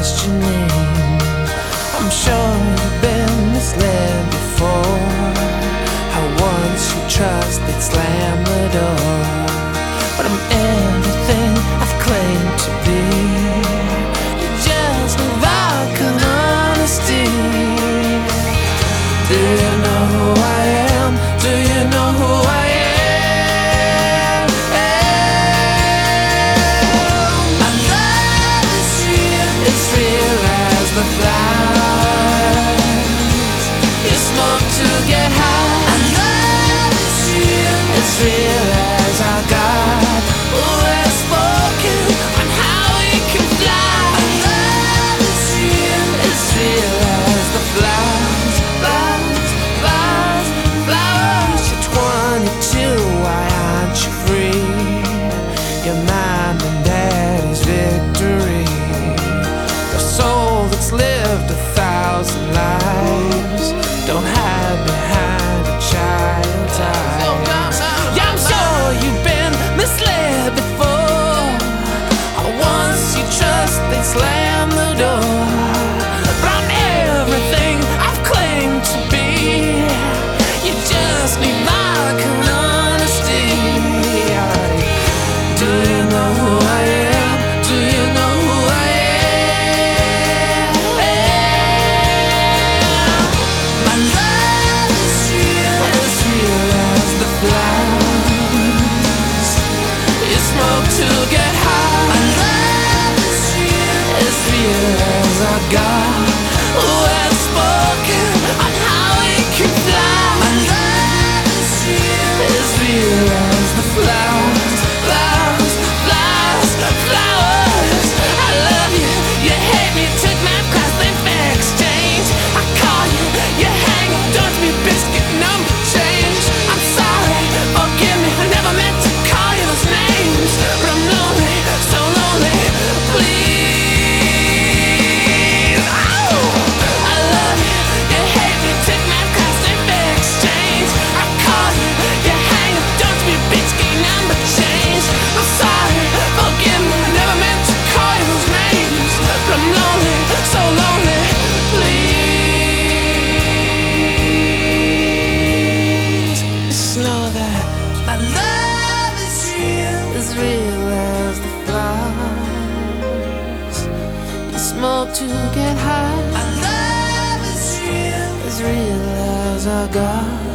questioning. I'm sure you've been misled before. How once you trust, they'd slam the door. But I'm everything I've claimed to be. You just need vodka and honesty. Do you know who I am? Do you know who I am? My love is real. It's real as the flowers you smoke to get high. My love is real. It's real as our God who has spoken on how we can fly. My love is real. It's real as the flowers, flowers, flowers, flowers. You're 22, why aren't you free? Your mom and daddy's victory. The soul that's lived 1,000 lives don't hide behind a child's eyes. Yeah, I'm sure you've been misled before. Once you trust, they slam the door. But I'm everything I've claimed to be. You just need vodka and honesty. Do you know who I am? Do you know who I am? My love is real. As real as the flowers you smoke to get high. My love is real. As real as our God who has spoken on how we can fly. My love is real. As real as the flowers, flowers, flowers, flowers. I love you, you hate me, took my cross, then fair exchange. I call you, you hang, don't be biscuit number change. I'm sorry, forgive me, I never meant to call you those names. But I'm lonely, so lonely, please. Oh, I love you, you hate me, took my cross, then fair exchange. I call you, you hang, don't be biscuit number change. I'm sorry, forgive me, I never meant to call you those names. But I'm lonely, so lonely, please. Just know that my love is real as the flowers you smoke to get high. My love is real as our God